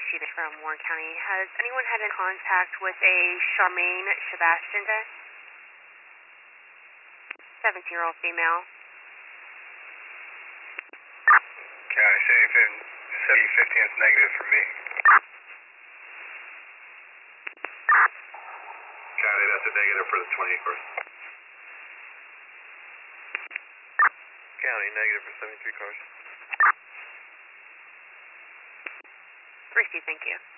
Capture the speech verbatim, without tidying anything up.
Sheeta from Warren County. Has anyone had in contact with a Charmaine Sebastian today? seventeen-year-old female. County seventy fifteen is negative for me. County, that's a negative for the twenty-first. County, negative for seventy-three cars. Receive, thank you.